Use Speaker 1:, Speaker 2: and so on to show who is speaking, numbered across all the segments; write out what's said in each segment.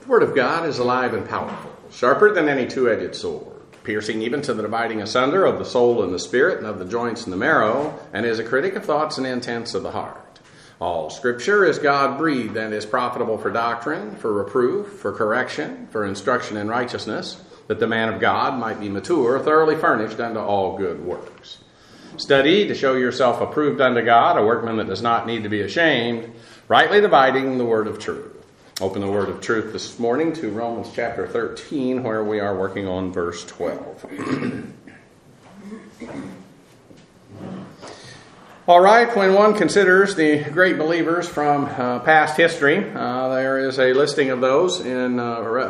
Speaker 1: Word of God is alive and powerful, sharper than any two-edged sword, piercing even to the dividing asunder of the soul and the spirit, and of the joints and the marrow, and is a critic of thoughts and intents of the heart. All Scripture is God-breathed and is profitable for doctrine, for reproof, for correction, for instruction in righteousness, that the man of God might be mature, thoroughly furnished unto all good works. Study to show yourself approved unto God, a workman that does not need to be ashamed, rightly dividing the word of truth. Open the word of truth this morning to Romans chapter 13, where we are working on verse 12. All right, when one considers the great believers from past history, there is a listing of those in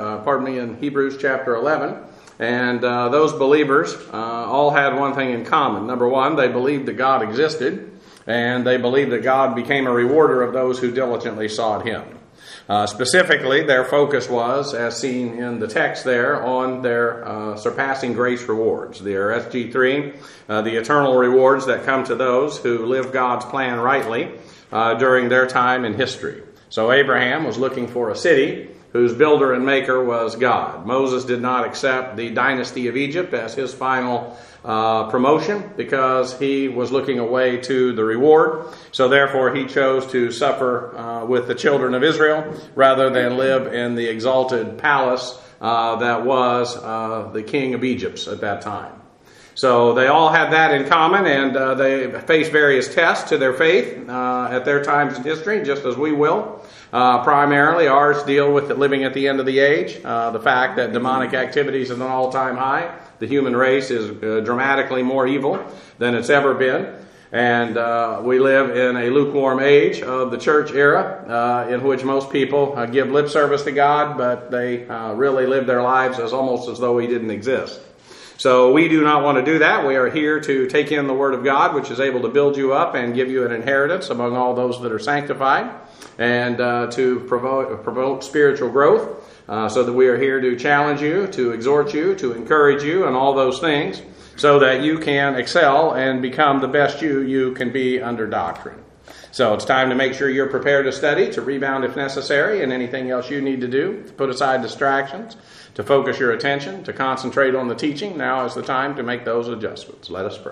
Speaker 1: Hebrews chapter 11. And those believers all had one thing in common. Number one, they believed that God existed, and they believed that God became a rewarder of those who diligently sought Him. Specifically, their focus was, as seen in the text there, on their surpassing grace rewards. Their SG3, the eternal rewards that come to those who live God's plan rightly during their time in history. So Abraham was looking for a city whose builder and maker was God. Moses did not accept the dynasty of Egypt as his final promotion because he was looking away to the reward. So therefore he chose to suffer with the children of Israel rather than live in the exalted palace that was the king of Egypt at that time. So they all had that in common, and they faced various tests to their faith at their times in history, just as we will. Primarily, ours deal with living at the end of the age, the fact that demonic activities is at an all-time high. The human race is dramatically more evil than it's ever been. And we live in a lukewarm age of the church era in which most people give lip service to God, but they really live their lives almost as though He didn't exist. So we do not want to do that. We are here to take in the Word of God, which is able to build you up and give you an inheritance among all those that are sanctified, and to promote spiritual growth, so that we are here to challenge you, to exhort you, to encourage you, and all those things, so that you can excel and become the best you can be under doctrine. So it's time to make sure you're prepared to study, to rebound if necessary, and anything else you need to do, to put aside distractions, to focus your attention, to concentrate on the teaching. Now is the time to make those adjustments. Let us pray.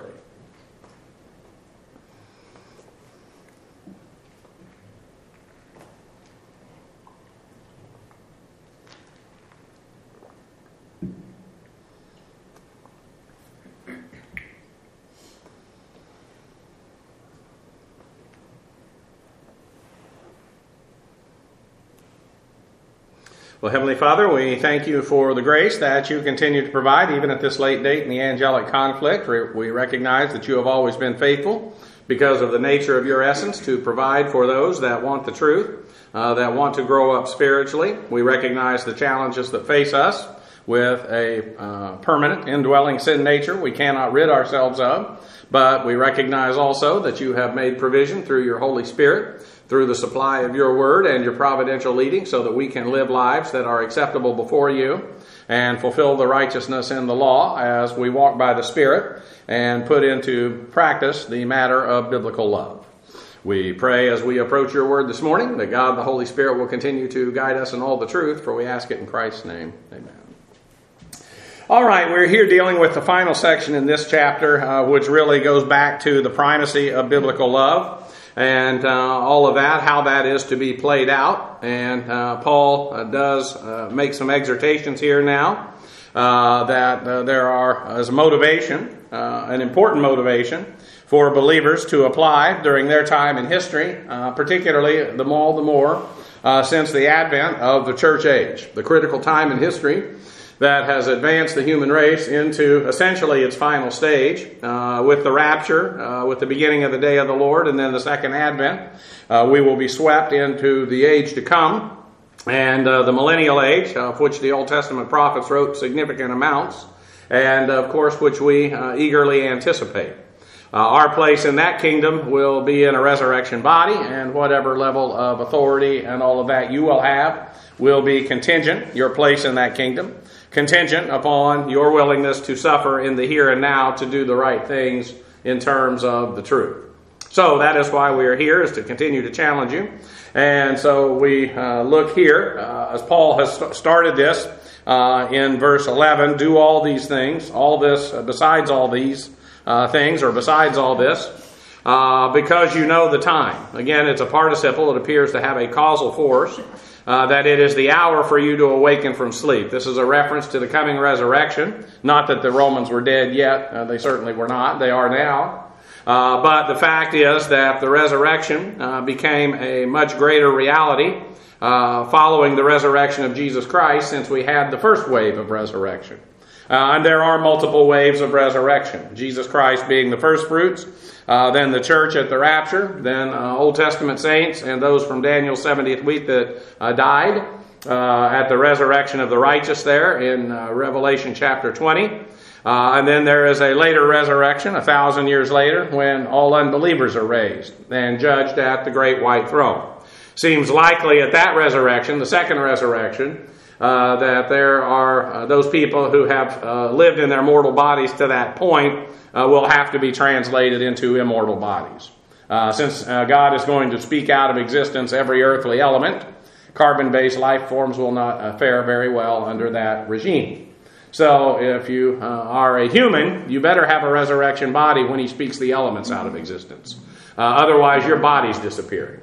Speaker 1: Well, Heavenly Father, we thank you for the grace that you continue to provide even at this late date in the angelic conflict. We recognize that you have always been faithful because of the nature of your essence to provide for those that want the truth, that want to grow up spiritually. We recognize the challenges that face us with a permanent indwelling sin nature we cannot rid ourselves of, but we recognize also that you have made provision through your Holy Spirit, through the supply of your word and your providential leading, so that we can live lives that are acceptable before you and fulfill the righteousness in the law as we walk by the Spirit and put into practice the matter of biblical love. We pray as we approach your word this morning that God, the Holy Spirit, will continue to guide us in all the truth, for we ask it in Christ's name. Amen. All right, we're here dealing with the final section in this chapter, which really goes back to the primacy of biblical love. And all of that, how that is to be played out. And Paul does make some exhortations here now that there are, as a motivation, an important motivation for believers to apply during their time in history, particularly the more since the advent of the church age, the critical time in history that has advanced the human race into essentially its final stage with the rapture, with the beginning of the day of the Lord, and then the second advent. We will be swept into the age to come, and the millennial age, of which the Old Testament prophets wrote significant amounts, and of course which we eagerly anticipate. Our place in that kingdom will be in a resurrection body, and whatever level of authority and all of that you will have will be contingent, your place in that kingdom, contingent upon your willingness to suffer in the here and now to do the right things in terms of the truth. So that is why we are here, is to continue to challenge you. And so we look here, as Paul has started this in verse 11, do all these things, all this, besides all these things, or besides all this, because you know the time. Again, it's a participle. It appears to have a causal force, that it is the hour for you to awaken from sleep. This is a reference to the coming resurrection. Not that the Romans were dead yet. They certainly were not. They are now. But the fact is that the resurrection became a much greater reality following the resurrection of Jesus Christ, since we had the first wave of resurrection. And there are multiple waves of resurrection. Jesus Christ being the first fruits, then the church at the rapture, then Old Testament saints and those from Daniel's 70th week that died at the resurrection of the righteous there in Revelation chapter 20. And then there is a later resurrection, 1,000 years later, when all unbelievers are raised and judged at the great white throne. Seems likely at that resurrection, the second resurrection, that there are those people who have lived in their mortal bodies to that point will have to be translated into immortal bodies. Since God is going to speak out of existence every earthly element, carbon-based life forms will not fare very well under that regime. So if you are a human, you better have a resurrection body when he speaks the elements out of existence. Otherwise, your body's disappearing.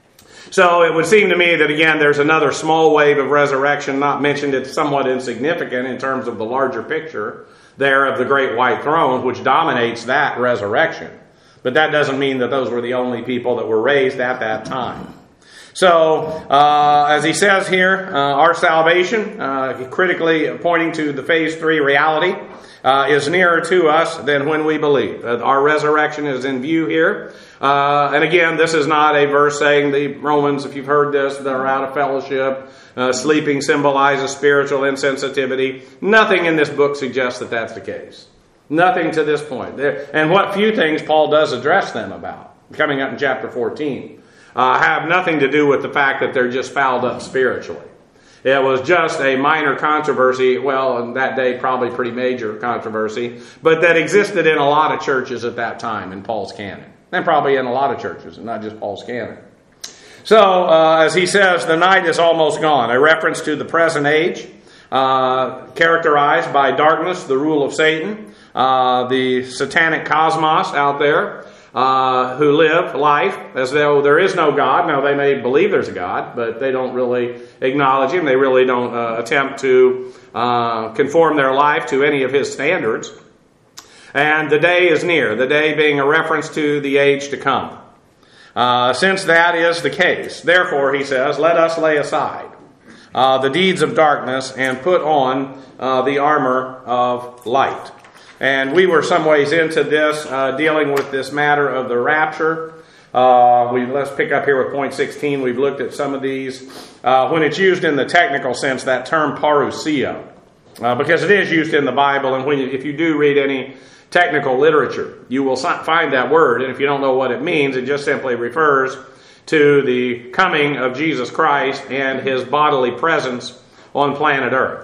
Speaker 1: So it would seem to me that, again, there's another small wave of resurrection, not mentioned. It's somewhat insignificant in terms of the larger picture there of the great white throne, which dominates that resurrection. But that doesn't mean that those were the only people that were raised at that time. So, as he says here, our salvation, critically pointing to the phase 3 reality, is nearer to us than when we believe. Our resurrection is in view here. And again, this is not a verse saying the Romans, if you've heard this, they're out of fellowship. Sleeping symbolizes spiritual insensitivity. Nothing in this book suggests that that's the case. Nothing to this point. And what few things Paul does address them about, coming up in chapter 14. Have nothing to do with the fact that they're just fouled up spiritually. It was just a minor controversy, well, in that day probably pretty major controversy, but that existed in a lot of churches at that time in Paul's canon. And probably in a lot of churches, and not just Paul's canon. So, as he says, the night is almost gone. A reference to the present age, characterized by darkness, the rule of Satan, the satanic cosmos out there, who live life as though there is no God. Now, they may believe there's a God, but they don't really acknowledge him. They really don't attempt to conform their life to any of his standards. And the day is near, the day being a reference to the age to come. Since that is the case, therefore, he says, let us lay aside the deeds of darkness and put on the armor of light. And we were some ways into this, dealing with this matter of the rapture. Let's pick up here with point 16. We've looked at some of these. When it's used in the technical sense, that term parousia, because it is used in the Bible, and if you do read any technical literature, you will find that word, and if you don't know what it means, it just simply refers to the coming of Jesus Christ and his bodily presence on planet Earth.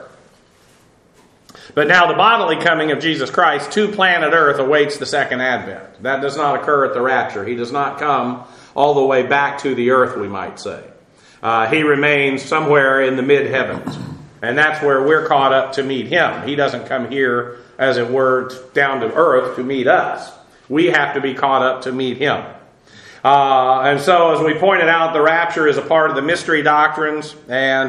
Speaker 1: But now the bodily coming of Jesus Christ to planet Earth awaits the second advent. That does not occur at the rapture. He does not come all the way back to the earth, we might say. He remains somewhere in the mid-heavens. And that's where we're caught up to meet him. He doesn't come here, as it were, down to earth to meet us. We have to be caught up to meet him. And so, as we pointed out, the rapture is a part of the mystery doctrines. And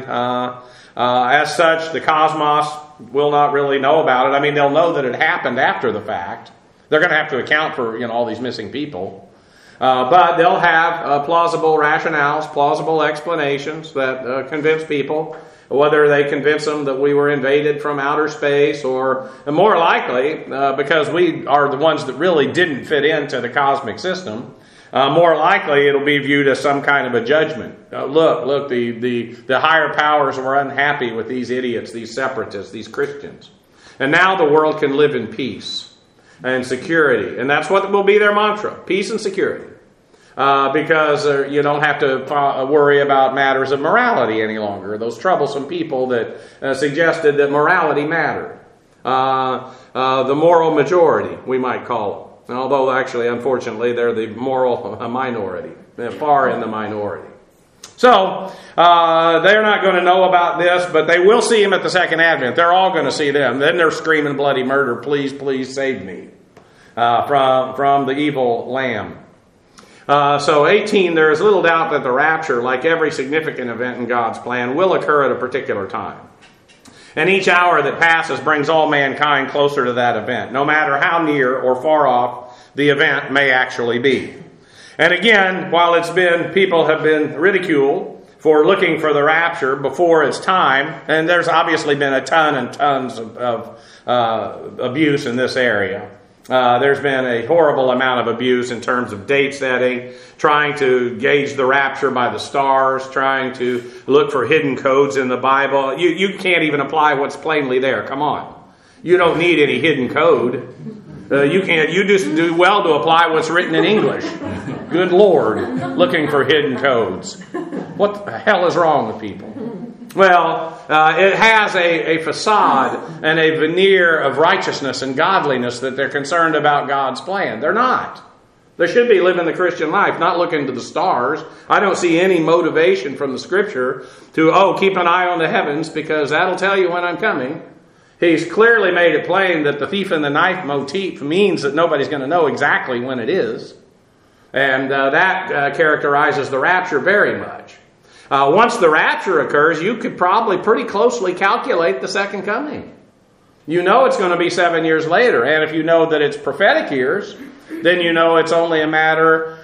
Speaker 1: as such, the cosmos will not really know about it. I mean, they'll know that it happened after the fact. They're going to have to account for all these missing people. But they'll have plausible rationales, plausible explanations that convince people, whether they convince them that we were invaded from outer space, or more likely, because we are the ones that really didn't fit into the cosmic system, more likely it'll be viewed as some kind of a judgment. Look, the higher powers were unhappy with these idiots, these separatists, these Christians. And now the world can live in peace and security. And that's what will be their mantra, peace and security. Because you don't have to worry about matters of morality any longer. Those troublesome people that suggested that morality mattered. The moral majority, we might call it. Although actually, unfortunately, they're the moral minority. They're far in the minority. So, they're not going to know about this, but they will see him at the second advent. They're all going to see them. Then they're screaming bloody murder, please, please save me from the evil lamb. So 18, there is little doubt that the rapture, like every significant event in God's plan, will occur at a particular time. And each hour that passes brings all mankind closer to that event, no matter how near or far off the event may actually be. And again, while people have been ridiculed for looking for the rapture before its time, and there's obviously been a ton and tons of abuse in this area. There's been a horrible amount of abuse in terms of date setting, trying to gauge the rapture by the stars, trying to look for hidden codes in the Bible. You can't even apply what's plainly there. Come on. You don't need any hidden code. You just do well to apply what's written in English. Good Lord, looking for hidden codes. What the hell is wrong with people? Well, it has a facade and a veneer of righteousness and godliness that they're concerned about God's plan. They're not. They should be living the Christian life, not looking to the stars. I don't see any motivation from the Scripture to, keep an eye on the heavens because that'll tell you when I'm coming. He's clearly made it plain that the thief in the night motif means that nobody's going to know exactly when it is. And that characterizes the rapture very much. Once the rapture occurs, you could probably pretty closely calculate the second coming. You know it's going to be 7 years later. And if you know that it's prophetic years, then you know it's only a matter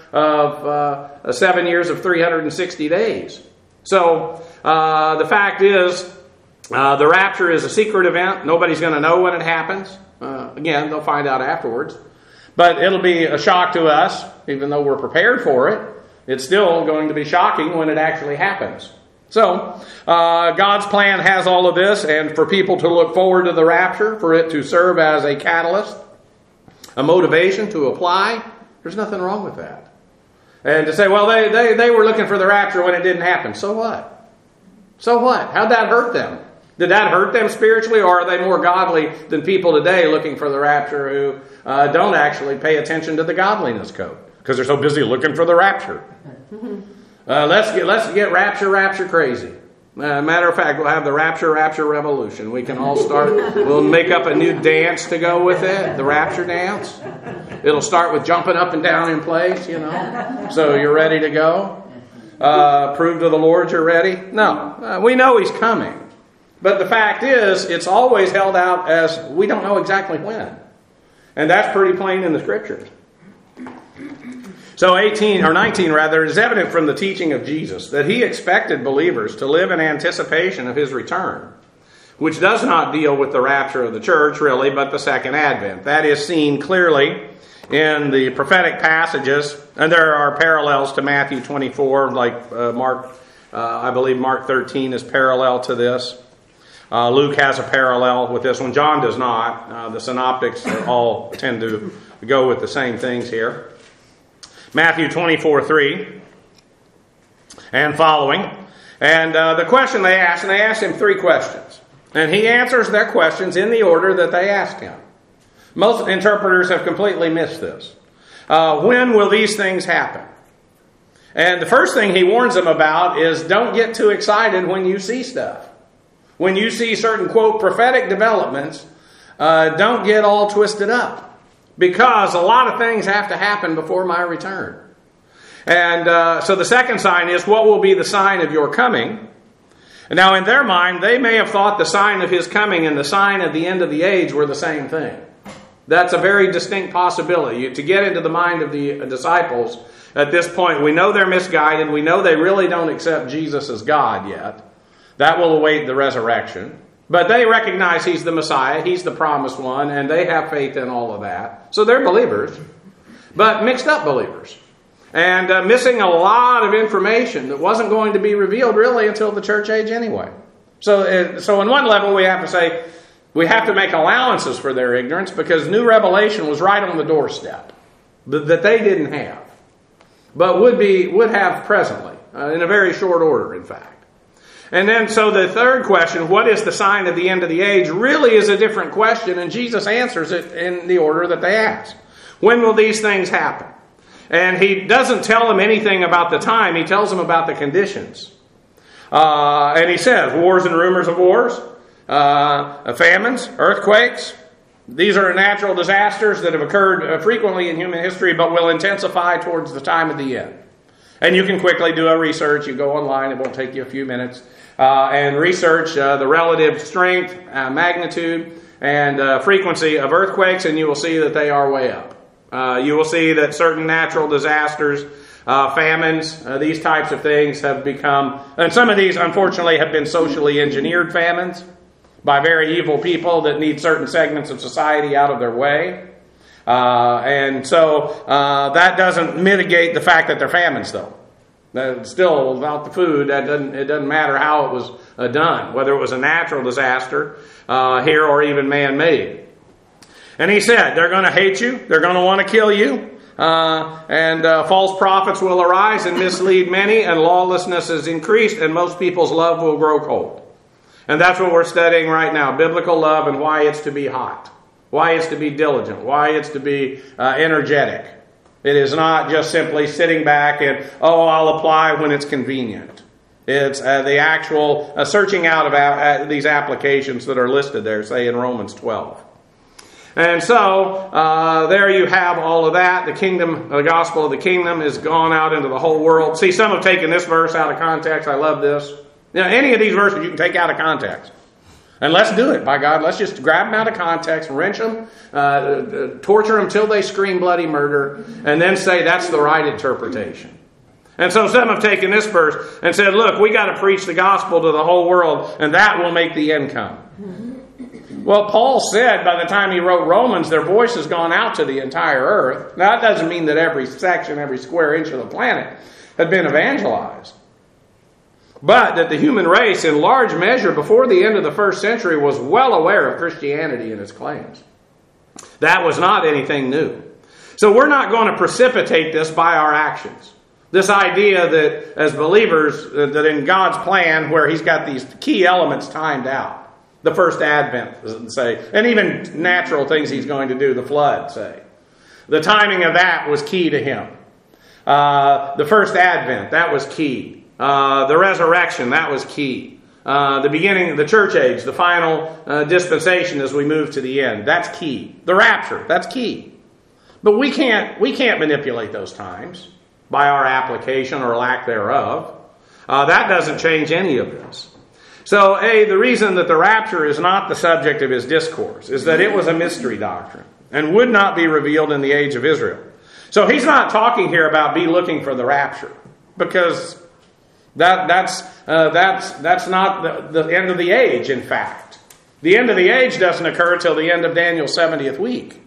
Speaker 1: of 7 years of 360 days. So the fact is, the rapture is a secret event. Nobody's going to know when it happens. Again, they'll find out afterwards. But it'll be a shock to us, even though we're prepared for it. It's still going to be shocking when it actually happens. So, God's plan has all of this, and for people to look forward to the rapture, for it to serve as a catalyst, a motivation to apply, there's nothing wrong with that. And to say, well, they were looking for the rapture when it didn't happen. So what? So what? How'd that hurt them? Did that hurt them spiritually, or are they more godly than people today looking for the rapture who don't actually pay attention to the godliness code? Because they're so busy looking for the rapture. Let's get rapture crazy. Matter of fact, we'll have the rapture revolution. We can all start. We'll make up a new dance to go with it. The rapture dance. It'll start with jumping up and down in place. So you're ready to go. Prove to the Lord you're ready. No, we know He's coming. But the fact is, it's always held out as we don't know exactly when. And that's pretty plain in the Scriptures. So 19 it is evident from the teaching of Jesus that He expected believers to live in anticipation of His return, which does not deal with the rapture of the church, really, but the second advent. That is seen clearly in the prophetic passages, and there are parallels to Matthew 24, like I believe Mark 13 is parallel to this. Luke has a parallel with this one. John does not. The synoptics all tend to go with the same things here. Matthew 24:3 and following. And the question they asked Him 3 questions. And He answers their questions in the order that they asked Him. Most interpreters have completely missed this. When will these things happen? And the first thing He warns them about is don't get too excited when you see stuff. When you see certain, quote, prophetic developments, don't get all twisted up. Because a lot of things have to happen before my return. And so the second sign is, what will be the sign of your coming? And now in their mind, they may have thought the sign of His coming and the sign of the end of the age were the same thing. That's a very distinct possibility. To get into the mind of the disciples at this point, we know they're misguided. We know they really don't accept Jesus as God yet. That will await the resurrection. But they recognize He's the Messiah, He's the promised one, and they have faith in all of that. So they're believers, but mixed up believers. And missing a lot of information that wasn't going to be revealed really until the church age anyway. So on one level we have to say, we have to make allowances for their ignorance because new revelation was right on the doorstep that they didn't have. But would have presently, in a very short order in fact. And then, so the third question, what is the sign of the end of the age, really is a different question, and Jesus answers it in the order that they ask. When will these things happen? And he doesn't tell them anything about the time. He tells them about the conditions. And he says, wars and rumors of wars, famines, earthquakes. These are natural disasters that have occurred frequently in human history, but will intensify towards the time of the end. And you can quickly do a research. You go online. It won't take you a few minutes. And research the relative strength, magnitude, and frequency of earthquakes, and you will see that they are way up. You will see that certain natural disasters, famines, these types of things have become, and some of these unfortunately have been socially engineered famines by very evil people that need certain segments of society out of their way. And so that doesn't mitigate the fact that they're famines, though. Still, without the food, it doesn't matter how it was done, whether it was a natural disaster here or even man-made. And he said, they're going to hate you, they're going to want to kill you, and false prophets will arise and mislead many, and lawlessness is increased, and most people's love will grow cold. And that's what we're studying right now, biblical love and why it's to be hot, why it's to be diligent, why it's to be energetic. It is not just simply sitting back and, I'll apply when it's convenient. It's the actual searching out of these applications that are listed there, say in Romans 12. And so, there you have all of that. The gospel of the kingdom is gone out into the whole world. See, some have taken this verse out of context. I love this. Now, any of these verses you can take out of context. And let's do it, by God. Let's just grab them out of context, wrench them, torture them till they scream bloody murder, and then say that's the right interpretation. And so some have taken this verse and said, look, we got to preach the gospel to the whole world, and that will make the end come. Well, Paul said by the time he wrote Romans, their voice has gone out to the entire earth. Now, that doesn't mean that every section, every square inch of the planet had been evangelized. But that the human race, in large measure, before the end of the first century, was well aware of Christianity and its claims. That was not anything new. So we're not going to precipitate this by our actions. This idea that as believers, that in God's plan, where He's got these key elements timed out, the first advent, say, and even natural things He's going to do, the flood, say. The timing of that was key to Him. The first advent, that was key. The resurrection, that was key. The beginning of the church age, the final dispensation as we move to the end, that's key. The rapture, that's key. But we can't manipulate those times by our application or lack thereof. That doesn't change any of this. So, the reason that the rapture is not the subject of his discourse is that it was a mystery doctrine and would not be revealed in the age of Israel. So he's not talking here about be looking for the rapture, because that's not the end of the age, in fact. The end of the age doesn't occur till the end of Daniel's 70th week.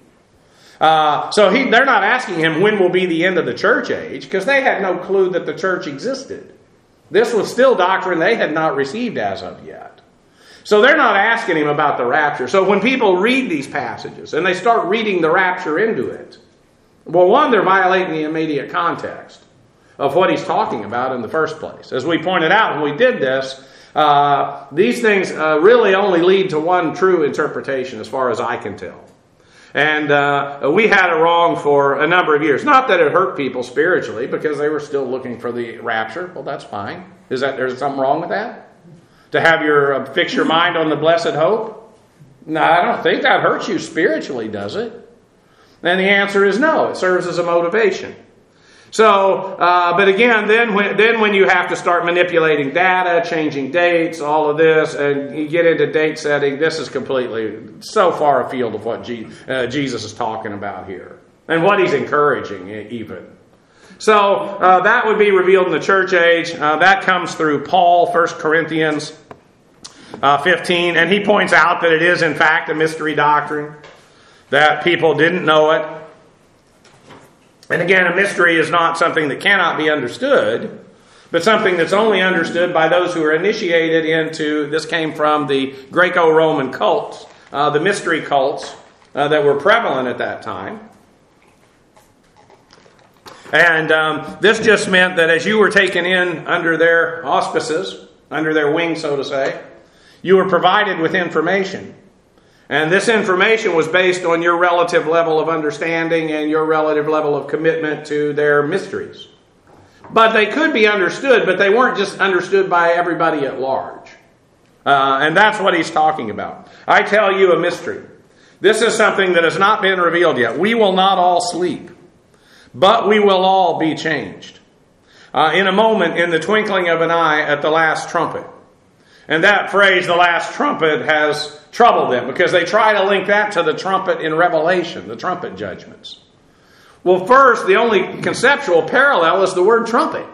Speaker 1: So they're not asking him when will be the end of the church age, because they had no clue that the church existed. This was still doctrine they had not received as of yet. So they're not asking him about the rapture. So when people read these passages and they start reading the rapture into it, well, one, they're violating the immediate context of what he's talking about in the first place. As we pointed out when we did this, these things really only lead to one true interpretation as far as I can tell. And we had it wrong for a number of years. Not that it hurt people spiritually, because they were still looking for the rapture. Well, that's fine. There's something wrong with that? To have fix your mind on the blessed hope? No, I don't think that hurts you spiritually, does it? And the answer is no. It serves as a motivation. So, but again, then when you have to start manipulating data, changing dates, all of this, and you get into date setting, this is completely so far afield of what Jesus is talking about here, and what he's encouraging even. So that would be revealed in the church age. That comes through Paul, 1 Corinthians 15, and he points out that it is in fact a mystery doctrine, that people didn't know it. And again, a mystery is not something that cannot be understood, but something that's only understood by those who are initiated into, this came from the Greco-Roman cults, the mystery cults that were prevalent at that time. And this just meant that as you were taken in under their auspices, under their wing, so to say, you were provided with information. And this information was based on your relative level of understanding and your relative level of commitment to their mysteries. But they could be understood, but they weren't just understood by everybody at large. And that's what he's talking about. I tell you a mystery. This is something that has not been revealed yet. We will not all sleep, but we will all be changed. In a moment, in the twinkling of an eye, at the last trumpet. And that phrase, the last trumpet, has troubled them because they try to link that to the trumpet in Revelation, the trumpet judgments. Well, first, the only conceptual parallel is the word trumpet.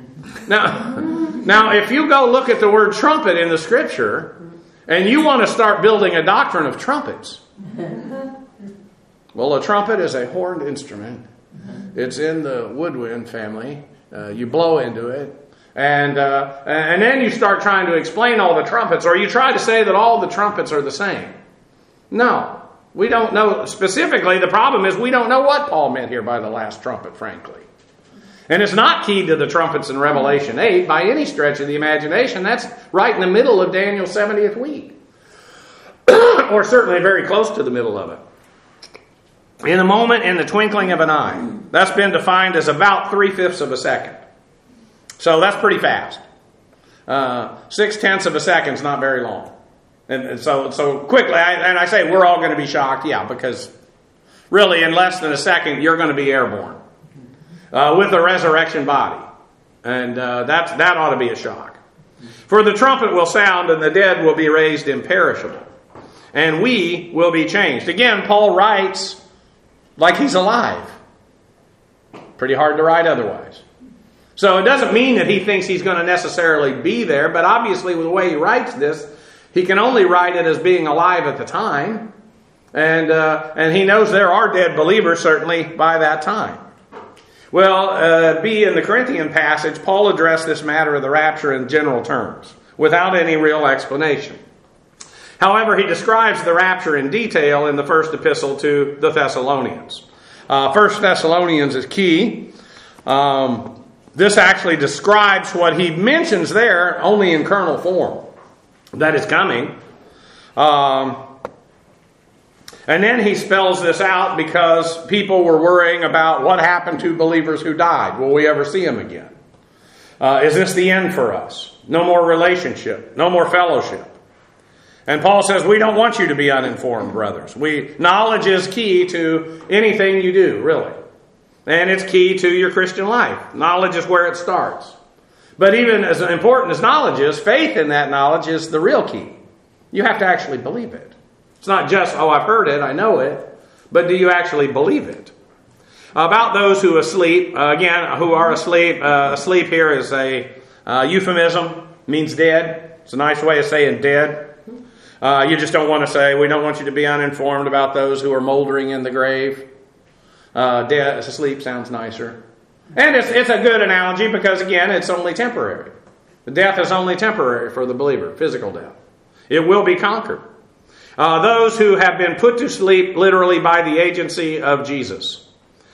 Speaker 1: Now, if you go look at the word trumpet in the Scripture, and you want to start building a doctrine of trumpets, well, a trumpet is a horned instrument. It's in the woodwind family. You blow into it. And then you start trying to explain all the trumpets, or you try to say that all the trumpets are the same. No, we don't know specifically. The problem is we don't know what Paul meant here by the last trumpet, frankly. And it's not keyed to the trumpets in Revelation 8 by any stretch of the imagination. That's right in the middle of Daniel's 70th week. Or certainly very close to the middle of it. In a moment, in the twinkling of an eye. That's been defined as about 3/5 of a second. So that's pretty fast. 0.6 of a second is not very long. And so quickly, I say we're all going to be shocked. Yeah, because really in less than a second, you're going to be airborne with a resurrection body. And that ought to be a shock. For the trumpet will sound and the dead will be raised imperishable. And we will be changed. Again, Paul writes like he's alive. Pretty hard to write otherwise. So it doesn't mean that he thinks he's going to necessarily be there, but obviously with the way he writes this, he can only write it as being alive at the time. And he knows there are dead believers certainly by that time. Well, in the Corinthian passage, Paul addressed this matter of the rapture in general terms, without any real explanation. However, he describes the rapture in detail in the first epistle to the Thessalonians. 1 Thessalonians is key. This actually describes what he mentions there only in kernel form. That is coming. And then he spells this out because people were worrying about what happened to believers who died. Will we ever see them again? Is this the end for us? No more relationship. No more fellowship. And Paul says, we don't want you to be uninformed, brothers. Knowledge is key to anything you do, really. And it's key to your Christian life. Knowledge is where it starts. But even as important as knowledge is, faith in that knowledge is the real key. You have to actually believe it. It's not just, I've heard it, I know it. But do you actually believe it? About those who asleep, who are asleep. Asleep here is a euphemism, means dead. It's a nice way of saying dead. You just don't want to say, we don't want you to be uninformed about those who are moldering in the grave. Dead, asleep sounds nicer. And it's a good analogy because, again, it's only temporary. The death is only temporary for the believer, physical death. It will be conquered. Those who have been put to sleep literally by the agency of Jesus.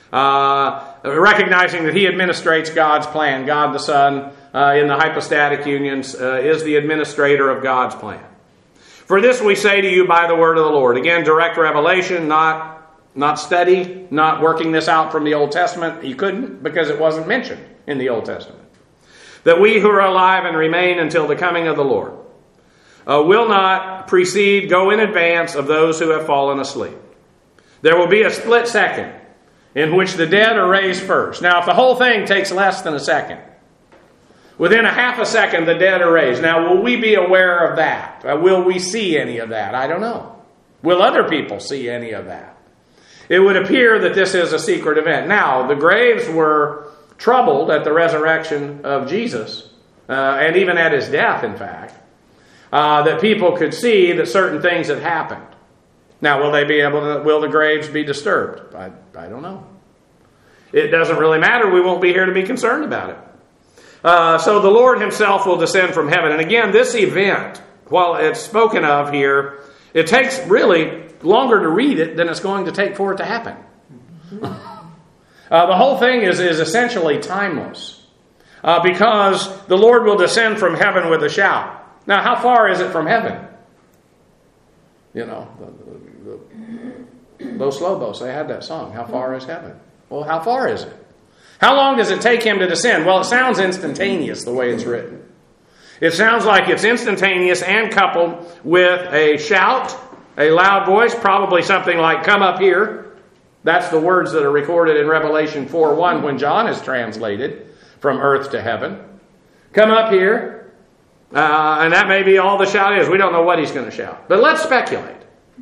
Speaker 1: Recognizing that he administrates God's plan. God the Son in the hypostatic unions is the administrator of God's plan. For this we say to you by the word of the Lord. Again, direct revelation, not study, not working this out from the Old Testament. You couldn't because it wasn't mentioned in the Old Testament. That we who are alive and remain until the coming of the Lord will not go in advance of those who have fallen asleep. There will be a split second in which the dead are raised first. Now, if the whole thing takes less than a second, within a half a second, the dead are raised. Now, will we be aware of that? Will we see any of that? I don't know. Will other people see any of that? It would appear that this is a secret event. Now, the graves were troubled at the resurrection of Jesus, and even at his death, in fact, that people could see that certain things had happened. Now, will the graves be disturbed? I don't know. It doesn't really matter. We won't be here to be concerned about it. So the Lord himself will descend from heaven. And again, this event, while it's spoken of here, it takes really longer to read it than it's going to take for it to happen. The whole thing is essentially timeless. Because the Lord will descend from heaven with a shout. Now, how far is it from heaven? You know, Los Lobos, they had that song, How Far Is Heaven? Well, how far is it? How long does it take him to descend? Well, it sounds instantaneous the way it's written. It sounds like it's instantaneous and coupled with a shout, a loud voice, probably something like, come up here. That's the words that are recorded in Revelation 4:1 when John is translated from earth to heaven. Come up here. And that may be all the shout is. We don't know what he's going to shout. But let's speculate.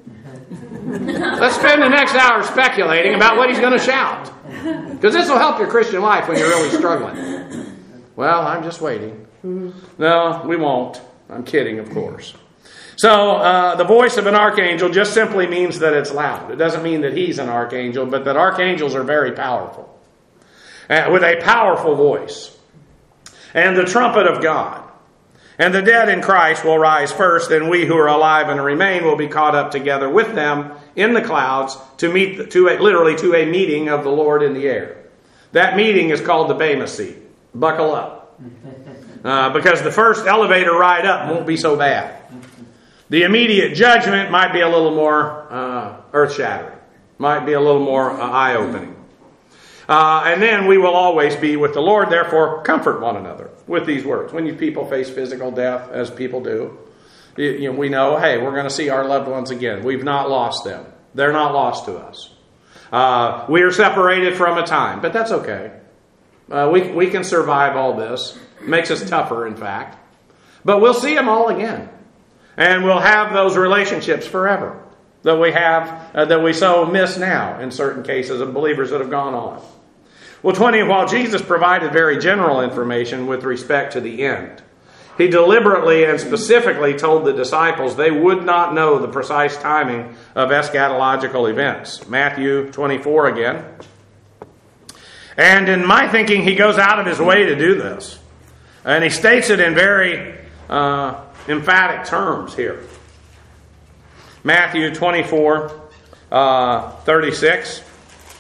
Speaker 1: Let's spend the next hour speculating about what he's going to shout. Because this will help your Christian life when you're really struggling. Well, I'm just waiting. No, we won't. I'm kidding, of course. So, the voice of an archangel just simply means that it's loud. It doesn't mean that he's an archangel, but that archangels are very powerful. With a powerful voice. And the trumpet of God. And the dead in Christ will rise first, and we who are alive and remain will be caught up together with them in the clouds to meet to a meeting of the Lord in the air. That meeting is called the Bema Seat. Buckle up. Because the first elevator ride up won't be so bad. The immediate judgment might be a little more earth-shattering. Might be a little more eye-opening. And then we will always be with the Lord. Therefore, comfort one another with these words. When you people face physical death, as people do, we know, hey, we're going to see our loved ones again. We've not lost them. They're not lost to us. We are separated from a time, but that's okay. We can survive all this. It makes us tougher, in fact. But we'll see them all again. And we'll have those relationships forever that we so miss now in certain cases of believers that have gone on. Well, while Jesus provided very general information with respect to the end, he deliberately and specifically told the disciples they would not know the precise timing of eschatological events. Matthew 24 again. And in my thinking, he goes out of his way to do this. And he states it in very emphatic terms here. Matthew 24, 36.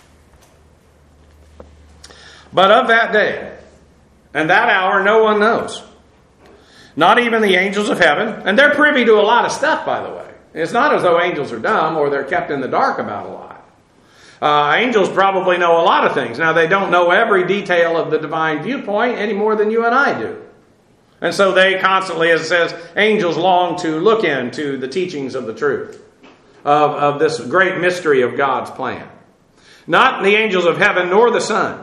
Speaker 1: But of that day and that hour no one knows. Not even the angels of heaven. And they're privy to a lot of stuff, by the way. It's not as though angels are dumb or they're kept in the dark about a lot. Angels probably know a lot of things. Now, they don't know every detail of the divine viewpoint any more than you and I do. And so they constantly, as it says, angels long to look into the teachings of the truth, of this great mystery of God's plan. Not the angels of heaven nor the Son.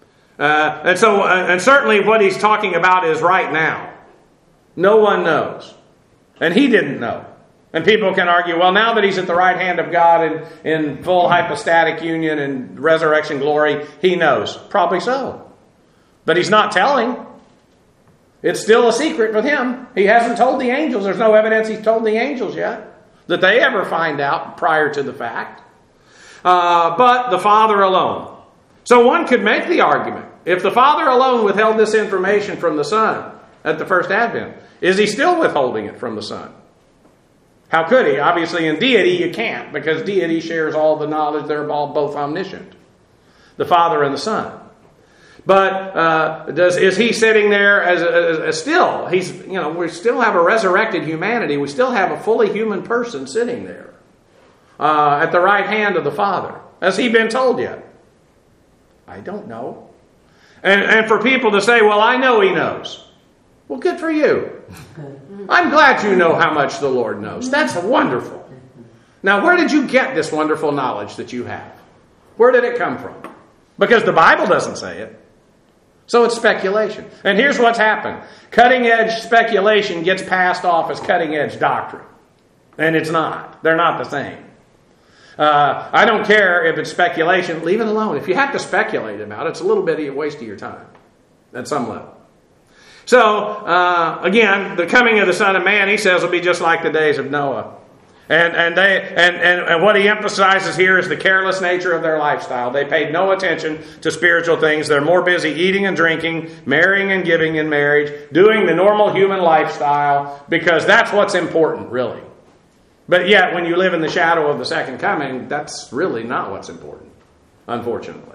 Speaker 1: And certainly what he's talking about is right now. No one knows. And he didn't know. And people can argue, well, now that he's at the right hand of God in full hypostatic union and resurrection glory, he knows. Probably so. But he's not telling. It's still a secret with him. He hasn't told the angels. There's no evidence he's told the angels yet that they ever find out prior to the fact. But the Father alone. So one could make the argument, if the Father alone withheld this information from the Son at the first advent, is he still withholding it from the Son? How could he? Obviously in deity you can't, because deity shares all the knowledge. They're all both omniscient. The Father and the Son. But is he sitting there as still? We still have a resurrected humanity. We still have a fully human person sitting there at the right hand of the Father. Has he been told yet? I don't know. And for people to say, well, I know he knows. Well, good for you. I'm glad you know how much the Lord knows. That's wonderful. Now, where did you get this wonderful knowledge that you have? Where did it come from? Because the Bible doesn't say it. So it's speculation. And here's what's happened. Cutting-edge speculation gets passed off as cutting-edge doctrine. And it's not. They're not the same. I don't care if it's speculation. Leave it alone. If you have to speculate about it, it's a little bit of a waste of your time at some level. So, again, the coming of the Son of Man, he says, will be just like the days of Noah. And what he emphasizes here is the careless nature of their lifestyle. They paid no attention to spiritual things. They're more busy eating and drinking, marrying and giving in marriage, doing the normal human lifestyle, because that's what's important, really. But yet, when you live in the shadow of the second coming, that's really not what's important, unfortunately.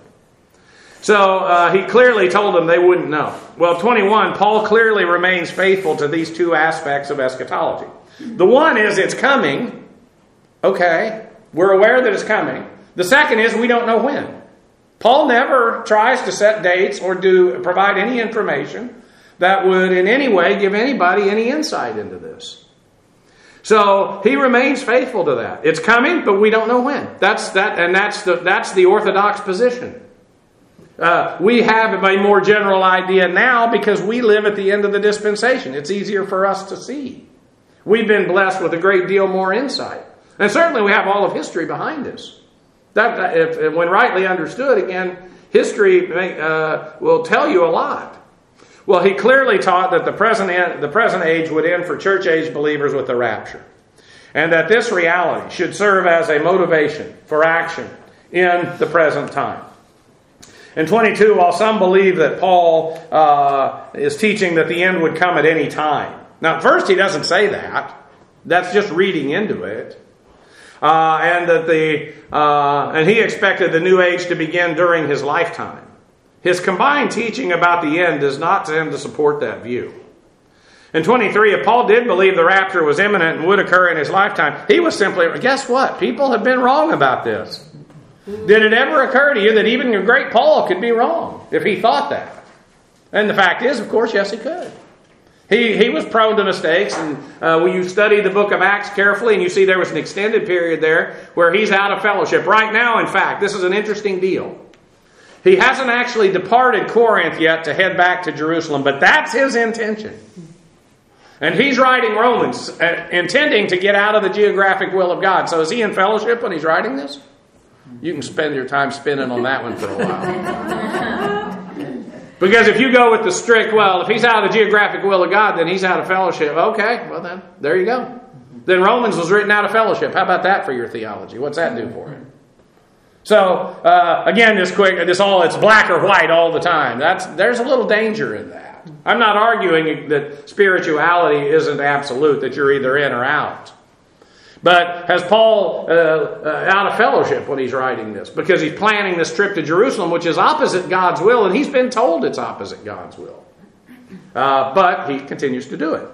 Speaker 1: So he clearly told them they wouldn't know. Well, 21, Paul clearly remains faithful to these two aspects of eschatology. The one is it's coming. Okay, we're aware that it's coming. The second is we don't know when. Paul never tries to set dates or provide any information that would in any way give anybody any insight into this. So he remains faithful to that. It's coming, but we don't know when. That's the orthodox position. We have a more general idea now because we live at the end of the dispensation. It's easier for us to see. We've been blessed with a great deal more insight. And certainly we have all of history behind us. When rightly understood, again, history will tell you a lot. Well, he clearly taught that the present age would end for church age believers with the rapture. And that this reality should serve as a motivation for action in the present time. In 22, while some believe that Paul is teaching that the end would come at any time. Now, at first he doesn't say that. That's just reading into it. And he expected the new age to begin during his lifetime. His combined teaching about the end does not tend to support that view. In 23, if Paul did believe the rapture was imminent and would occur in his lifetime, he was simply, guess what? People have been wrong about this. Did it ever occur to you that even your great Paul could be wrong if he thought that? And the fact is, of course, yes, he could. He was prone to mistakes, and when you study the book of Acts carefully, and you see there was an extended period there where he's out of fellowship. Right now, in fact, this is an interesting deal. He hasn't actually departed Corinth yet to head back to Jerusalem, but that's his intention. And he's writing Romans, intending to get out of the geographic will of God. So is he in fellowship when he's writing this? You can spend your time spinning on that one for a while. Because if you go with the strict, if he's out of the geographic will of God, then he's out of fellowship. Okay, well then, there you go. Then Romans was written out of fellowship. How about that for your theology? What's that do for it? So, again, it's black or white all the time. There's a little danger in that. I'm not arguing that spirituality isn't absolute, that you're either in or out. But has Paul out of fellowship when he's writing this? Because he's planning this trip to Jerusalem, which is opposite God's will, and he's been told it's opposite God's will. But he continues to do it.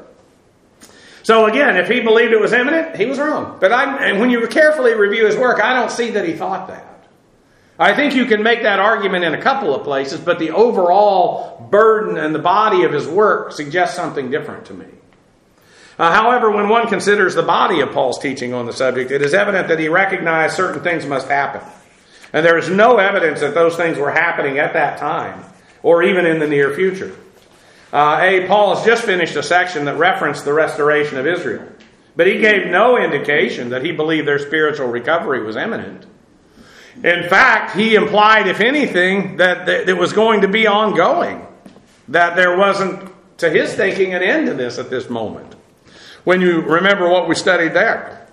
Speaker 1: So again, if he believed it was imminent, he was wrong. And when you carefully review his work, I don't see that he thought that. I think you can make that argument in a couple of places, but the overall burden and the body of his work suggests something different to me. However, when one considers the body of Paul's teaching on the subject, it is evident that he recognized certain things must happen. And there is no evidence that those things were happening at that time, or even in the near future. Paul has just finished a section that referenced the restoration of Israel. But he gave no indication that he believed their spiritual recovery was imminent. In fact, he implied, if anything, that it was going to be ongoing. That there wasn't, to his thinking, an end to this at this moment. When you remember what we studied there.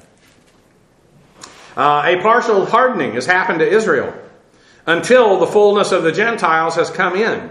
Speaker 1: A partial hardening has happened to Israel until the fullness of the Gentiles has come in.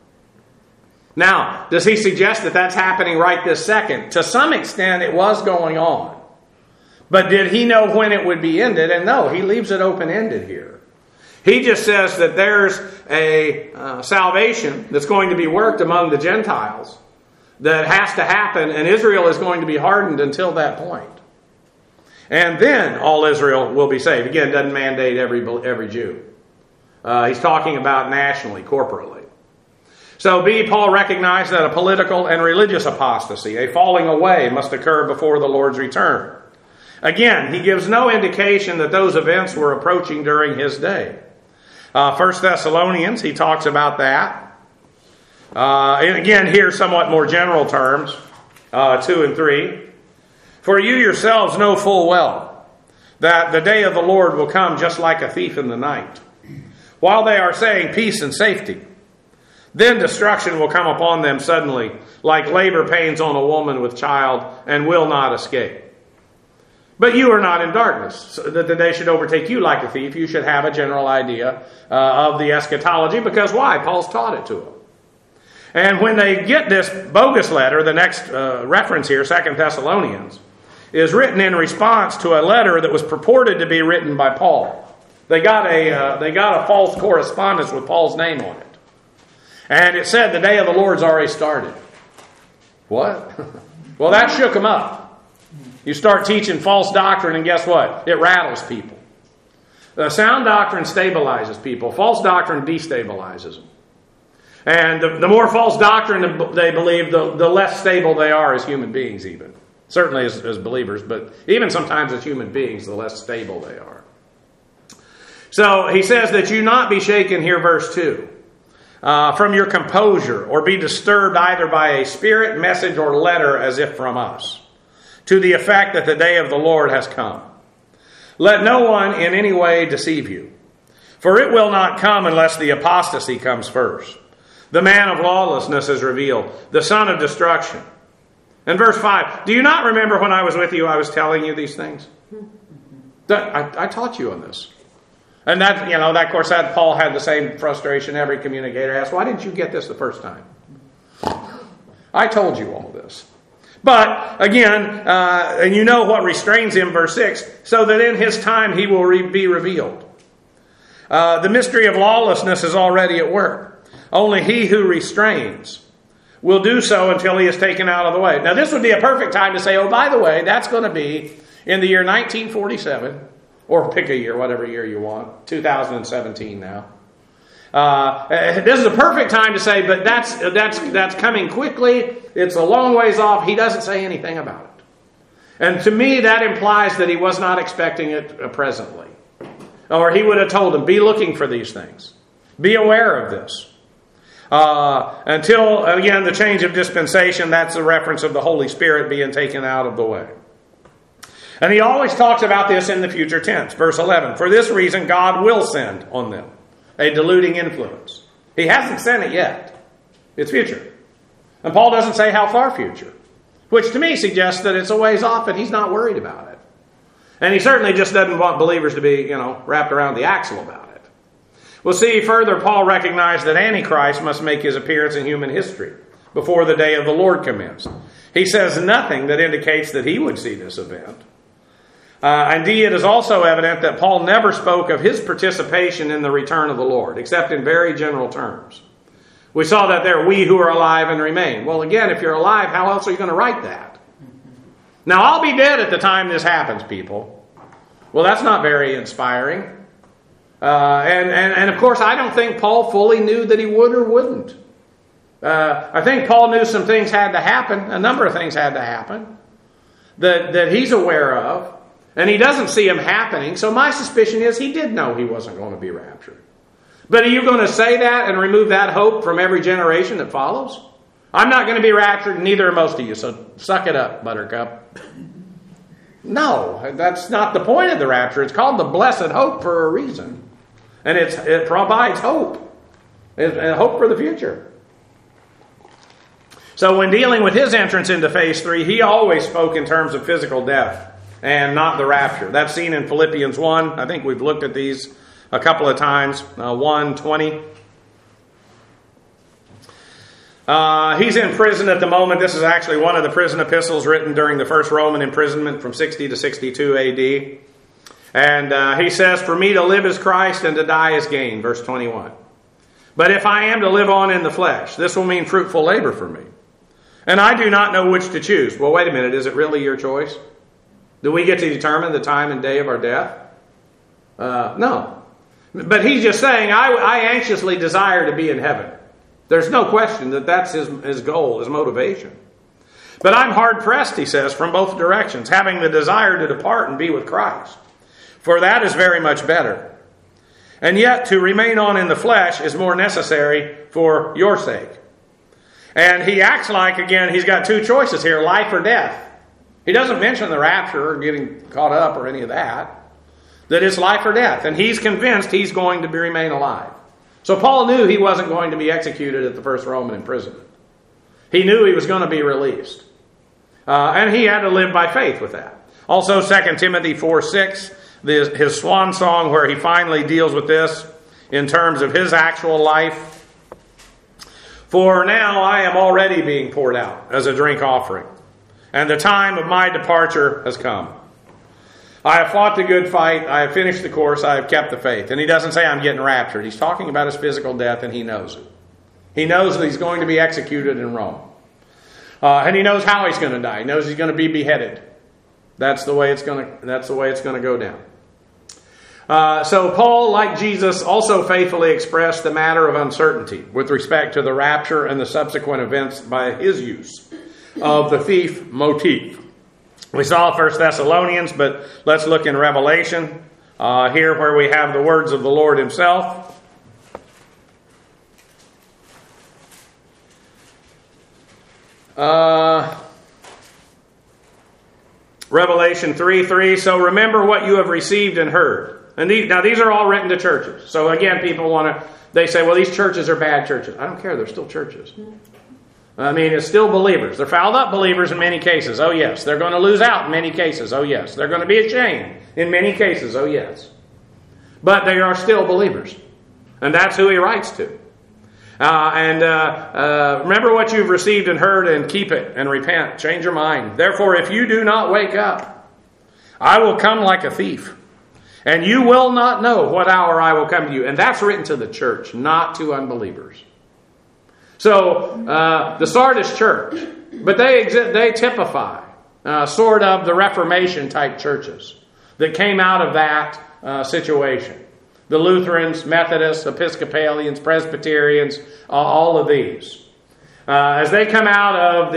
Speaker 1: Now, does he suggest that that's happening right this second? To some extent, it was going on. But did he know when it would be ended? And no, he leaves it open-ended here. He just says that there's a salvation that's going to be worked among the Gentiles that has to happen, and Israel is going to be hardened until that point. And then all Israel will be saved. Again, it doesn't mandate every Jew. He's talking about nationally, corporately. So Paul recognized that a political and religious apostasy, a falling away, must occur before the Lord's return. Again, he gives no indication that those events were approaching during his day. 1 Thessalonians, he talks about that. And again, here somewhat more general terms, 2 and 3. For you yourselves know full well that the day of the Lord will come just like a thief in the night. While they are saying peace and safety, then destruction will come upon them suddenly, like labor pains on a woman with child, and will not escape. But you are not in darkness, so that the day should overtake you like a thief. You should have a general idea of the eschatology, because why? Paul's taught it to them. And when they get this bogus letter, the next reference here, 2 Thessalonians, is written in response to a letter that was purported to be written by Paul. They got a false correspondence with Paul's name on it. And it said the day of the Lord's already started. What? Well, that shook them up. You start teaching false doctrine, and guess what? It rattles people. Sound doctrine stabilizes people. False doctrine destabilizes them. And the more false doctrine they believe, the less stable they are as human beings even. Certainly as believers, but even sometimes as human beings, the less stable they are. So he says that you not be shaken here, verse 2, from your composure, or be disturbed either by a spirit, message, or letter as if from us, to the effect that the day of the Lord has come. Let no one in any way deceive you, for it will not come unless the apostasy comes first. The man of lawlessness is revealed, the son of destruction. And verse 5, do you not remember when I was with you, I was telling you these things? I taught you on this. And that, of course, Paul had the same frustration every communicator asked, why didn't you get this the first time? I told you all this. But, again, and you know what restrains him, verse 6, so that in his time he will be revealed. The mystery of lawlessness is already at work. Only he who restrains will do so until he is taken out of the way. Now, this would be a perfect time to say, oh, by the way, that's going to be in the year 1947, or pick a year, whatever year you want, 2017 now. This is a perfect time to say, but that's coming quickly. It's a long ways off. He doesn't say anything about it. And to me, that implies that he was not expecting it presently. Or he would have told him, be looking for these things. Be aware of this. Until, again, the change of dispensation, that's a reference of the Holy Spirit being taken out of the way. And he always talks about this in the future tense. Verse 11, for this reason God will send on them a deluding influence. He hasn't sent it yet. It's future. And Paul doesn't say how far future, which to me suggests that it's a ways off and he's not worried about it. And he certainly just doesn't want believers to be, wrapped around the axle about it. We'll see further, Paul recognized that Antichrist must make his appearance in human history before the day of the Lord commenced. He says nothing that indicates that he would see this event. Indeed, it is also evident that Paul never spoke of his participation in the return of the Lord, except in very general terms. We saw that there, we who are alive and remain. Well, again, if you're alive, how else are you going to write that? Now, I'll be dead at the time this happens, people. Well, that's not very inspiring. And of course, I don't think Paul fully knew that he would or wouldn't. I think Paul knew some things had to happen. A number of things had to happen that he's aware of. And he doesn't see them happening. So my suspicion is he did know he wasn't going to be raptured. But are you going to say that and remove that hope from every generation that follows? I'm not going to be raptured, and neither are most of you. So suck it up, Buttercup. No, that's not the point of the rapture. It's called the blessed hope for a reason. And it provides hope. And hope for the future. So when dealing with his entrance into phase 3, he always spoke in terms of physical death and not the rapture. That's seen in Philippians 1. I think we've looked at these a couple of times. 1:20. He's in prison at the moment. This is actually one of the prison epistles written during the first Roman imprisonment from 60 to 62 AD. And he says, for me to live is Christ and to die is gain, verse 21. But if I am to live on in the flesh, this will mean fruitful labor for me. And I do not know which to choose. Well, wait a minute. Is it really your choice? Do we get to determine the time and day of our death? No. But he's just saying, I anxiously desire to be in heaven. There's no question that that's his goal, his motivation. But I'm hard-pressed, he says, from both directions, having the desire to depart and be with Christ. For that is very much better. And yet to remain on in the flesh is more necessary for your sake. And he acts like, again, he's got two choices here, life or death. He doesn't mention the rapture or getting caught up or any of that. That it's life or death. And he's convinced he's going to remain alive. So Paul knew he wasn't going to be executed at the first Roman imprisonment. He knew he was going to be released. And he had to live by faith with that. Also 2 Timothy 4:6, his swan song where he finally deals with this in terms of his actual life. For now I am already being poured out as a drink offering, and the time of my departure has come. I have fought the good fight, I have finished the course, I have kept the faith. And he doesn't say I'm getting raptured. He's talking about his physical death, and he knows it. He knows that he's going to be executed in Rome. And he knows how he's going to die. He knows he's going to be beheaded. That's the way it's going to go down. So Paul, like Jesus, also faithfully expressed the matter of uncertainty with respect to the rapture and the subsequent events by his use of the thief motif. We saw 1 Thessalonians, but let's look in Revelation, here where we have the words of the Lord himself. Revelation 3:3. So remember what you have received and heard. And these are all written to churches. So again, people they say, well, these churches are bad churches. I don't care. They're still churches. I mean, it's still believers. They're fouled up believers in many cases. Oh, yes. They're going to lose out in many cases. Oh, yes. They're going to be ashamed in many cases. Oh, yes. But they are still believers. And that's who he writes to. Remember what you've received and heard, and keep it and repent. Change your mind. Therefore, if you do not wake up, I will come like a thief, and you will not know what hour I will come to you. And that's written to the church, not to unbelievers. So, the Sardis church, but they typify sort of the Reformation type churches that came out of that situation. The Lutherans, Methodists, Episcopalians, Presbyterians, all of these. As they come out of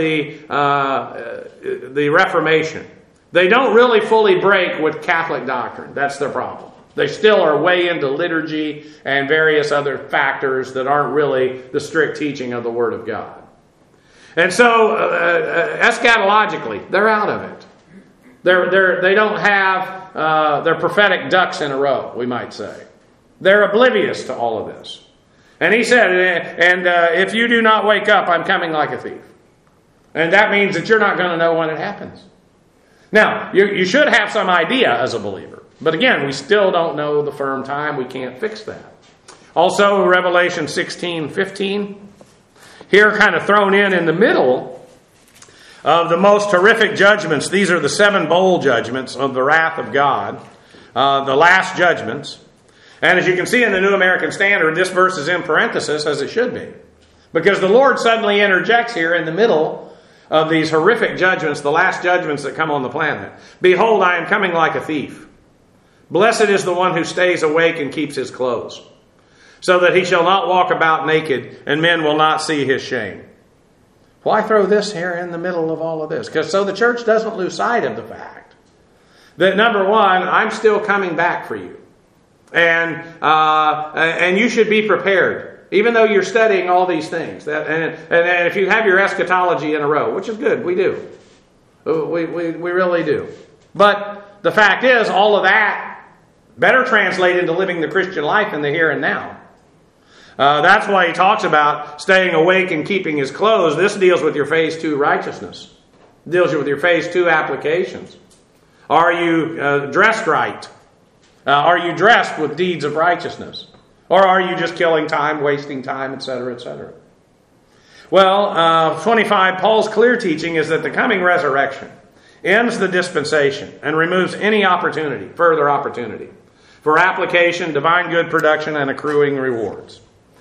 Speaker 1: the Reformation, they don't really fully break with Catholic doctrine. That's their problem. They still are way into liturgy and various other factors that aren't really the strict teaching of the Word of God. And so, eschatologically, they're out of it. They don't have their prophetic ducks in a row, we might say. They're oblivious to all of this. And he said, if you do not wake up, I'm coming like a thief. And that means that you're not going to know when it happens. Now, you should have some idea as a believer. But again, we still don't know the firm time. We can't fix that. Also, Revelation 16:15. Here, kind of thrown in the middle of the most horrific judgments. These are the 7 bowl judgments of the wrath of God. The last judgments. And as you can see in the New American Standard, this verse is in parenthesis, as it should be. Because the Lord suddenly interjects here in the middle of these horrific judgments, the last judgments that come on the planet. Behold, I am coming like a thief. Blessed is the one who stays awake and keeps his clothes, so that he shall not walk about naked, and men will not see his shame. Why throw this here in the middle of all of this? Because so the church doesn't lose sight of the fact that, number one, I'm still coming back for you. And you should be prepared, even though you're studying all these things. And if you have your eschatology in a row, which is good, we do. We really do. But the fact is, all of that better translate into living the Christian life in the here and now. That's why he talks about staying awake and keeping his clothes. This deals with your phase 2 righteousness. It deals with your phase 2 applications. Are you dressed right? Are you dressed with deeds of righteousness? Or are you just killing time, wasting time, etc., etc.? Well, 25, Paul's clear teaching is that the coming resurrection ends the dispensation and removes any further opportunity for application, divine good production, and accruing rewards.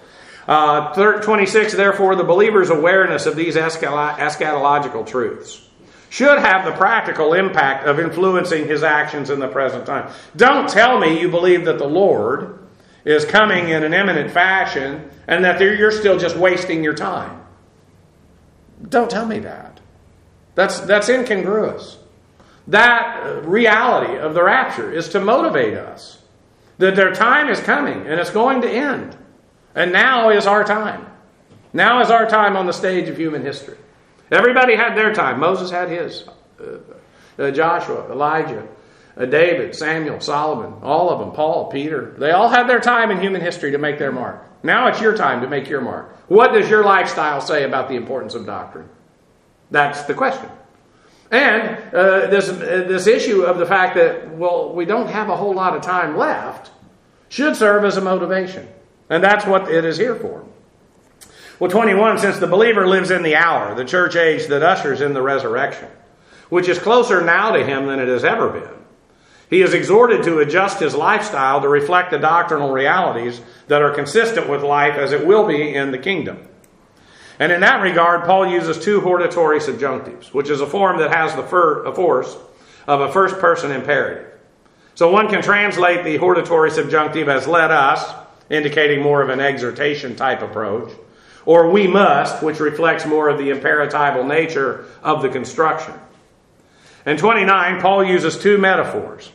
Speaker 1: 26, therefore, the believer's awareness of these eschatological truths should have the practical impact of influencing his actions in the present time. Don't tell me you believe that the Lord is coming in an imminent fashion and that you're still just wasting your time. Don't tell me that. That's incongruous. That reality of the rapture is to motivate us. That their time is coming and it's going to end. And now is our time. Now is our time on the stage of human history. Everybody had their time. Moses had his. Joshua, Elijah, David, Samuel, Solomon, all of them, Paul, Peter. They all had their time in human history to make their mark. Now it's your time to make your mark. What does your lifestyle say about the importance of doctrine? That's the question. And this issue of the fact that, we don't have a whole lot of time left should serve as a motivation. And that's what it is here for. Well, 21, since the believer lives in the hour, the church age that ushers in the resurrection, which is closer now to him than it has ever been, he is exhorted to adjust his lifestyle to reflect the doctrinal realities that are consistent with life as it will be in the kingdom. And in that regard, Paul uses 2 hortatory subjunctives, which is a form that has the force of a first-person imperative. So one can translate the hortatory subjunctive as let us, indicating more of an exhortation type approach, or we must, which reflects more of the imperatival nature of the construction. In 29, Paul uses two metaphors.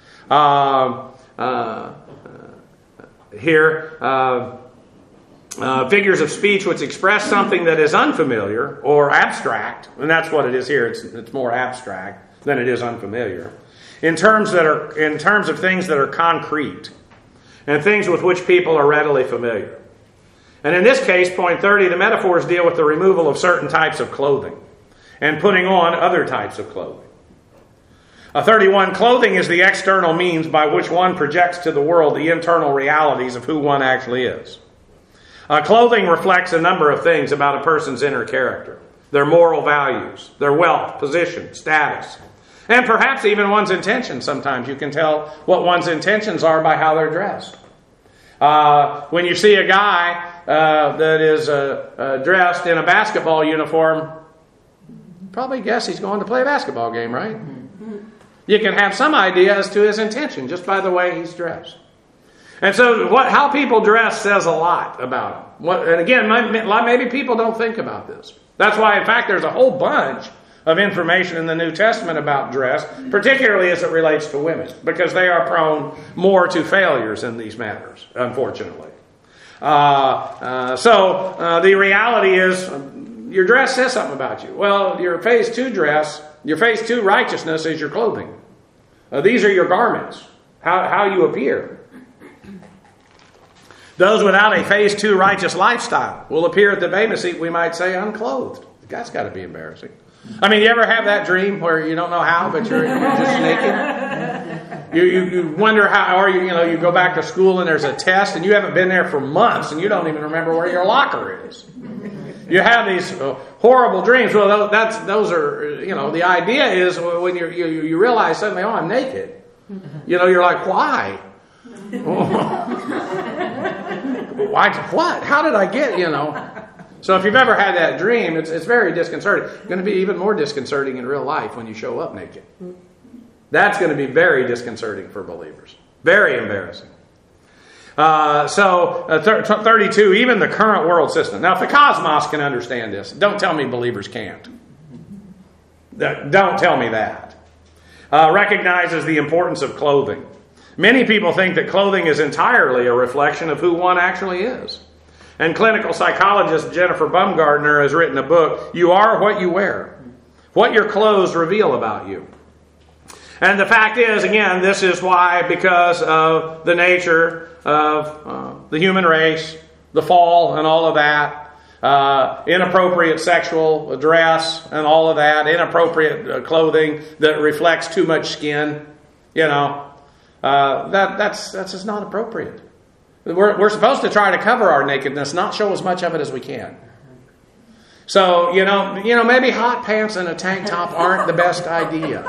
Speaker 1: Figures of speech which express something that is unfamiliar or abstract, and that's what it is here. It's more abstract than it is unfamiliar. In terms of things that are concrete and things with which people are readily familiar. And in this case, point 30, the metaphors deal with the removal of certain types of clothing and putting on other types of clothing. 31, clothing is the external means by which one projects to the world the internal realities of who one actually is. Clothing reflects a number of things about a person's inner character, their moral values, their wealth, position, status, and perhaps even one's intentions. Sometimes you can tell what one's intentions are by how they're dressed. When you see a guy that is dressed in a basketball uniform, probably guess he's going to play a basketball game, right? You can have some idea as to his intention just by the way he's dressed. And so how people dress says a lot about them. And again, maybe people don't think about this. That's why, in fact, there's a whole bunch of information in the New Testament about dress, particularly as it relates to women, because they are prone more to failures in these matters, unfortunately. So the reality is your dress says something about you. Well, your phase 2 dress, your phase 2 righteousness is your clothing. These are your garments, how you appear. Those without a phase 2 righteous lifestyle will appear at the Bema seat, we might say, unclothed. That's got to be embarrassing. I mean, you ever have that dream where you don't know how, but you're just naked? You wonder how, or you go back to school and there's a test and you haven't been there for months and you don't even remember where your locker is. You have these horrible dreams. Well, those are, the idea is when you realize suddenly, I'm naked. You're like, why? Why? What? How did I get, So if you've ever had that dream, it's very disconcerting. It's going to be even more disconcerting in real life when you show up naked. That's going to be very disconcerting for believers. Very embarrassing. 32, even the current world system. Now, if the cosmos can understand this, don't tell me believers can't. Don't tell me that. Recognizes the importance of clothing. Many people think that clothing is entirely a reflection of who one actually is. And clinical psychologist Jennifer Baumgartner has written a book, You Are What You Wear. What your clothes reveal about you. And the fact is, again, this is why, because of the nature of the human race, the fall and all of that, inappropriate sexual dress and all of that, inappropriate clothing that reflects too much skin, that's just not appropriate. We're supposed to try to cover our nakedness, not show as much of it as we can. So, maybe hot pants and a tank top aren't the best idea.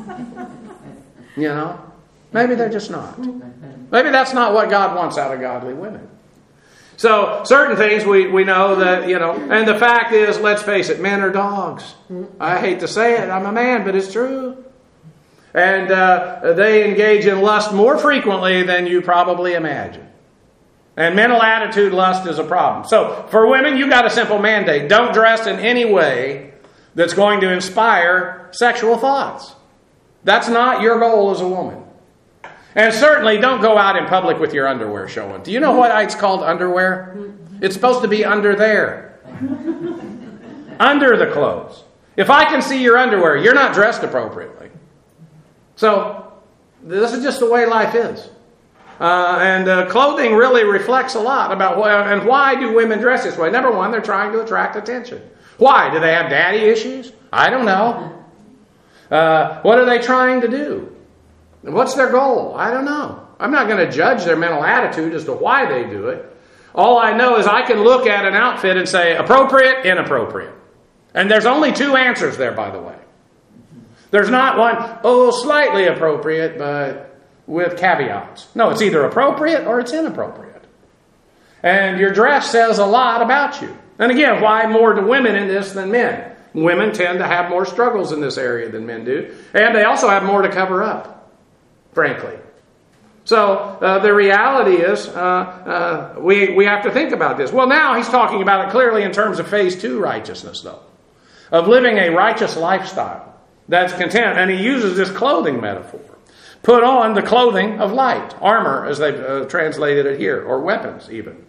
Speaker 1: Maybe they're just not. Maybe that's not what God wants out of godly women. So, certain things we know that, and the fact is, let's face it, men are dogs. I hate to say it, I'm a man, but it's true. And they engage in lust more frequently than you probably imagine. And mental attitude lust is a problem. So, for women, you got a simple mandate. Don't dress in any way that's going to inspire sexual thoughts. That's not your goal as a woman. And certainly don't go out in public with your underwear showing. Do you know why it's called underwear? It's supposed to be under there. Under the clothes. If I can see your underwear, you're not dressed appropriately. So, this is just the way life is. And clothing really reflects a lot about why do women dress this way. Number one, they're trying to attract attention. Why? Do they have daddy issues? I don't know. What are they trying to do? What's their goal? I don't know. I'm not going to judge their mental attitude as to why they do it. All I know is I can look at an outfit and say appropriate, inappropriate. And there's only two answers there, by the way. There's not one, slightly appropriate, but with caveats. No, it's either appropriate or it's inappropriate. And your dress says a lot about you. And again, why more to women in this than men? Women tend to have more struggles in this area than men do. And they also have more to cover up, frankly. So the reality is we have to think about this. Well, now he's talking about it clearly in terms of phase 2 righteousness, though. Of living a righteous lifestyle that's content. And he uses this clothing metaphor. Put on the clothing of light. Armor, as they've translated it here. Or weapons, even.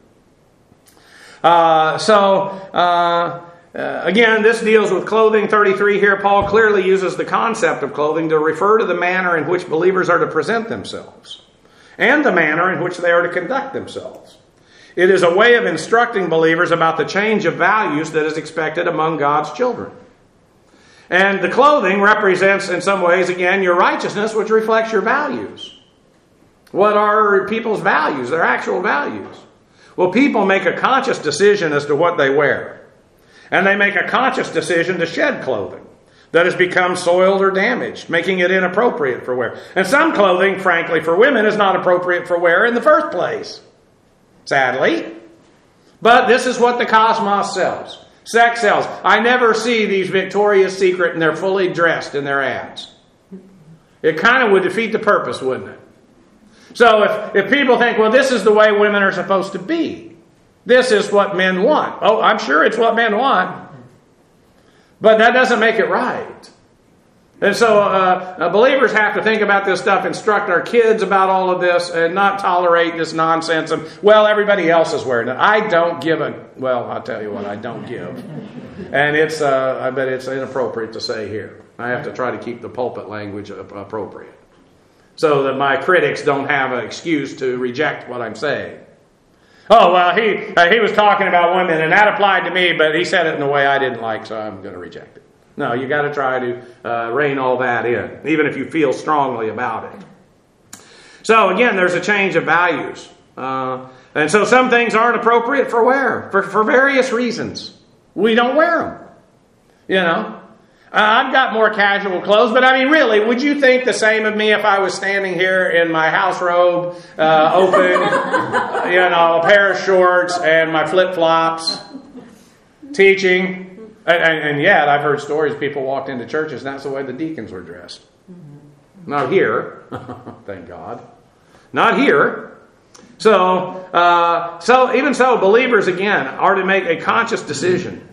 Speaker 1: Again, this deals with clothing. 33 here, Paul clearly uses the concept of clothing to refer to the manner in which believers are to present themselves and the manner in which they are to conduct themselves. It is a way of instructing believers about the change of values that is expected among God's children. And the clothing represents, in some ways, again, your righteousness, which reflects your values. What are people's values, their actual values? Well, people make a conscious decision as to what they wear. And they make a conscious decision to shed clothing that has become soiled or damaged, making it inappropriate for wear. And some clothing, frankly, for women is not appropriate for wear in the first place, sadly. But this is what the cosmos sells. Sex sells. I never see these Victoria's Secret and they're fully dressed in their ads. It kind of would defeat the purpose, wouldn't it? So if people think, well, this is the way women are supposed to be. This is what men want. Oh, I'm sure it's what men want. But that doesn't make it right. And so believers have to think about this stuff, instruct our kids about all of this, and not tolerate this nonsense of, well, everybody else is wearing it. I don't give a... Well, I'll tell you what, I don't give. And I bet it's inappropriate to say here. I have to try to keep the pulpit language appropriate, so that my critics don't have an excuse to reject what I'm saying. Oh, well, he was talking about women, and that applied to me, but he said it in a way I didn't like, so I'm going to reject it. No, you got to try to rein all that in, even if you feel strongly about it. So, again, there's a change of values. And so some things aren't appropriate for wear, for various reasons. We don't wear them, you know. I've got more casual clothes, but I mean, really, would you think the same of me if I was standing here in my house robe, open, a pair of shorts and my flip-flops, teaching? And yet, I've heard stories, people walked into churches and that's the way the deacons were dressed. Not here, thank God. Not here. So even so, believers, again, are to make a conscious decisions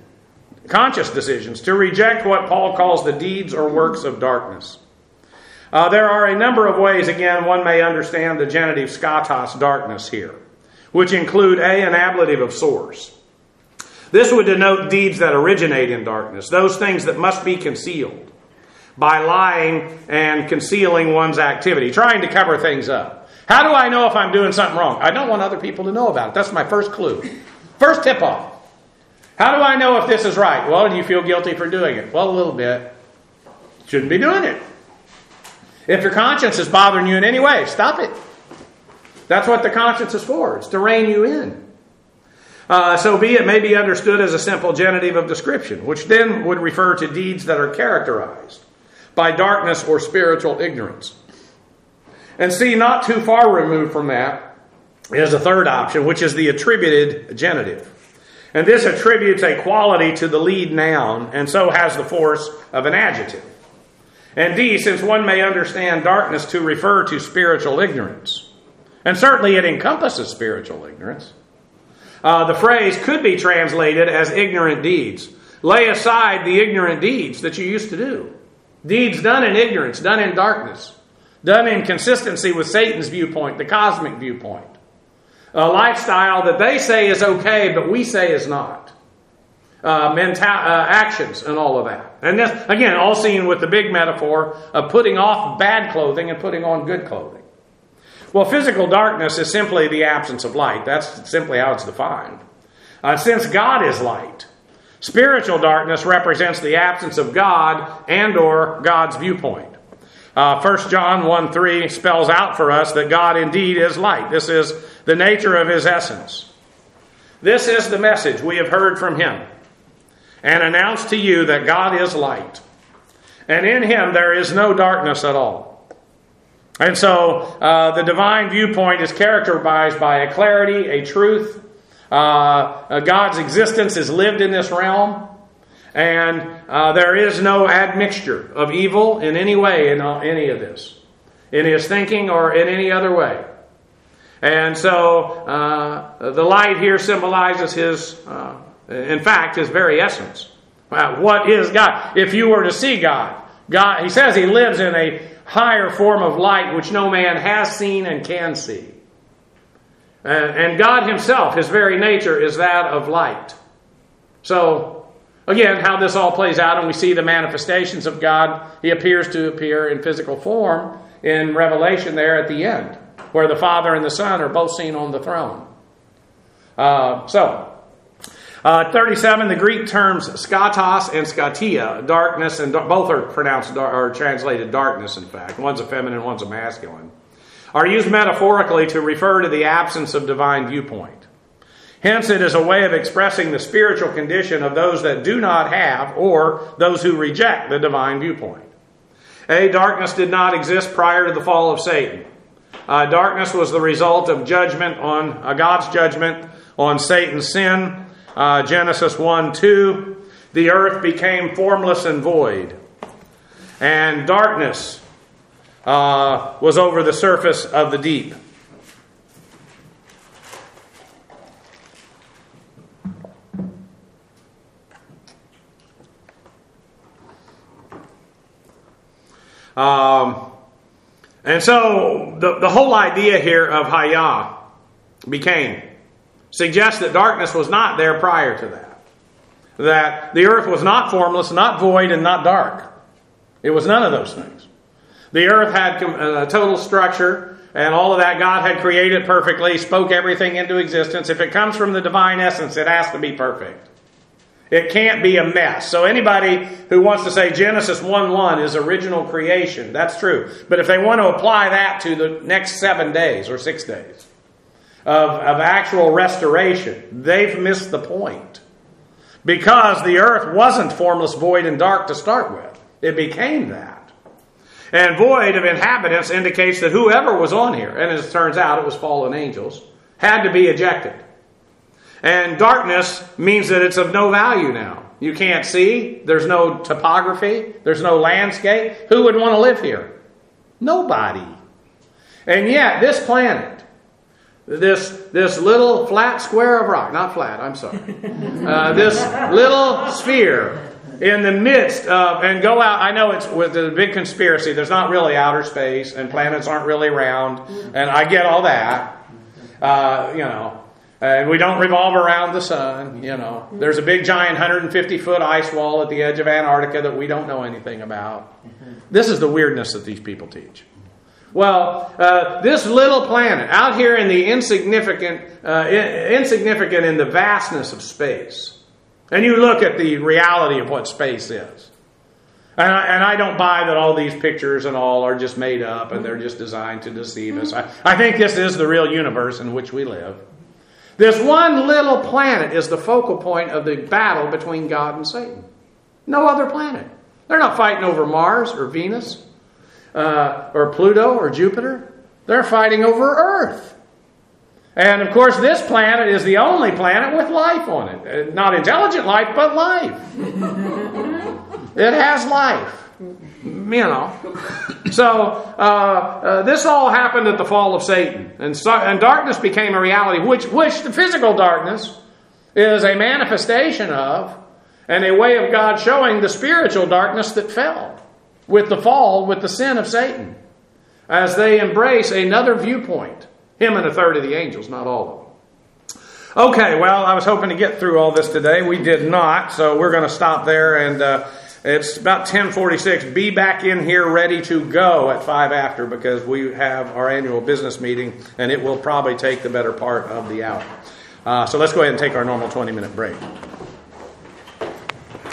Speaker 1: to reject what Paul calls the deeds or works of darkness. There are a number of ways, again, one may understand the genitive skatos, darkness here, which include an ablative of source. This would denote deeds that originate in darkness, those things that must be concealed by lying and concealing one's activity, trying to cover things up. How do I know if I'm doing something wrong? I don't want other people to know about it. That's my first clue. First tip-off. How do I know if this is right? Well, do you feel guilty for doing it? Well, a little bit. Shouldn't be doing it. If your conscience is bothering you in any way, stop it. That's what the conscience is for. It's to rein you in. So it may be understood as a simple genitive of description, which then would refer to deeds that are characterized by darkness or spiritual ignorance. And see, not too far removed from that is a third option, which is the attributed genitive. And this attributes a quality to the lead noun, and so has the force of an adjective. And D, since one may understand darkness to refer to spiritual ignorance, and certainly it encompasses spiritual ignorance, the phrase could be translated as ignorant deeds. Lay aside the ignorant deeds that you used to do. Deeds done in ignorance, done in darkness, done in consistency with Satan's viewpoint, the cosmic viewpoint. A lifestyle that they say is okay, but we say is not. Actions and all of that. And this, again, all seen with the big metaphor of putting off bad clothing and putting on good clothing. Well, physical darkness is simply the absence of light. That's simply how it's defined. Since God is light, spiritual darkness represents the absence of God and or God's viewpoint. 1 John 1:3 spells out for us that God indeed is light. This is the nature of his essence. This is the message we have heard from him and announced to you, that God is light, and in him there is no darkness at all. And so the divine viewpoint is characterized by a clarity, a truth. God's existence is lived in this realm. And there is no admixture of evil in any way in any of this, in his thinking or in any other way. And so the light here symbolizes his, in fact, his very essence. What is God? If you were to see God, he says he lives in a higher form of light which no man has seen and can see. And God himself, his very nature, is that of light. So, again, how this all plays out, and we see the manifestations of God. He appears to appear in physical form in Revelation there at the end, where the Father and the Son are both seen on the throne. 37, the Greek terms skatos and skatia, darkness, and both are pronounced or translated darkness, in fact. One's a feminine, one's a masculine, are used metaphorically to refer to the absence of divine viewpoint. Hence, it is a way of expressing the spiritual condition of those that do not have, or those who reject, the divine viewpoint. Darkness did not exist prior to the fall of Satan. Darkness was the result of judgment on God's judgment on Satan's sin. Genesis 1:2, the earth became formless and void, and darkness was over the surface of the deep. And so the whole idea here of Hayah suggests that darkness was not there prior to that. That the earth was not formless, not void, and not dark. It was none of those things. The earth had total structure, and all of that God had created perfectly, spoke everything into existence. If it comes from the divine essence, it has to be perfect. It can't be a mess. So anybody who wants to say Genesis 1:1 is original creation, that's true. But if they want to apply that to the next 7 days or 6 days of actual restoration, they've missed the point. Because the earth wasn't formless, void, and dark to start with. It became that. And void of inhabitants indicates that whoever was on here, and as it turns out it was fallen angels, had to be ejected. And darkness means that it's of no value now. You can't see. There's no topography. There's no landscape. Who would want to live here? Nobody. And yet, this planet, this little flat square of rock, not flat, I'm sorry. This little sphere in the midst of, and go out, I know it's with the big conspiracy, there's not really outer space, and planets aren't really round, and I get all that, and we don't revolve around the sun, There's a big giant 150-foot ice wall at the edge of Antarctica that we don't know anything about. This is the weirdness that these people teach. Well, this little planet out here in the insignificant in the vastness of space, and you look at the reality of what space is, and I don't buy that all these pictures and all are just made up and they're just designed to deceive us. I think this is the real universe in which we live. This one little planet is the focal point of the battle between God and Satan. No other planet. They're not fighting over Mars or Venus or Pluto or Jupiter. They're fighting over Earth. And of course, this planet is the only planet with life on it. Not intelligent life, but life. It has life. So this all happened at the fall of Satan. And darkness became a reality, which the physical darkness is a manifestation of, and a way of God showing the spiritual darkness that fell with the fall, with the sin of Satan, as they embrace another viewpoint. Him and a third of the angels, not all of them. Okay, well, I was hoping to get through all this today. We did not, so we're going to stop there, and it's about 10:46. Be back in here ready to go at 5 after, because we have our annual business meeting, and it will probably take the better part of the hour. So let's go ahead and take our normal 20-minute break.